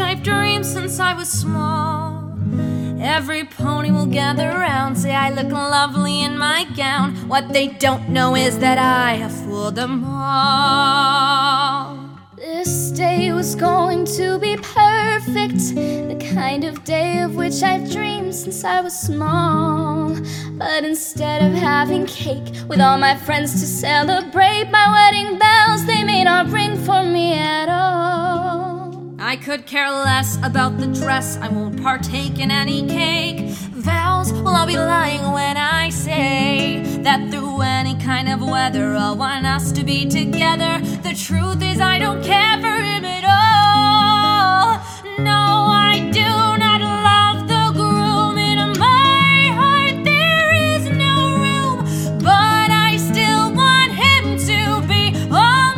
I've dreamed since I was small. Every pony will gather round, say I look lovely in my gown. What they don't know is that I have fooled them all. This day was going to be perfect, the kind of day of which I've dreamed since I was small. But instead of having cake with all my friends to celebrate my wedding bells, they may not ring for me at all. I could care less about the dress, I won't partake in any cake. Vows, well, I'll be lying when I say that through any kind of weather I'll want us to be together. The truth is I don't care for him at all. No, I do not love the groom. In my heart there is no room, but I still want him to be all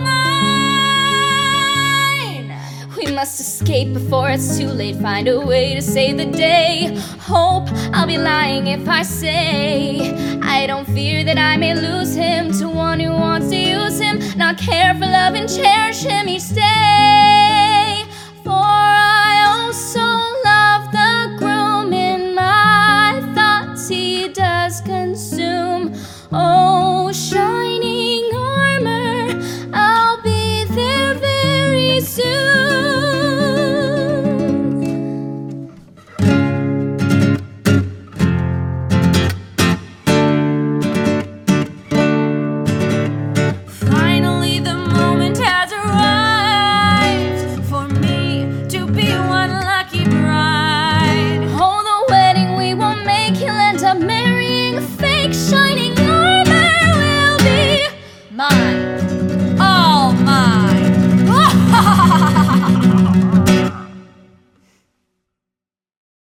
mine. We must escape before it's too late, find a way to save the day. Hope I'll be lying if I say I don't fear that I may lose him to one who wants to use him, not care for love and cherish him each day. For I also love the groom, in my thoughts he does consume. Oh, shining armor, I'll be there very soon. Marrying a fake, shining armor will be mine.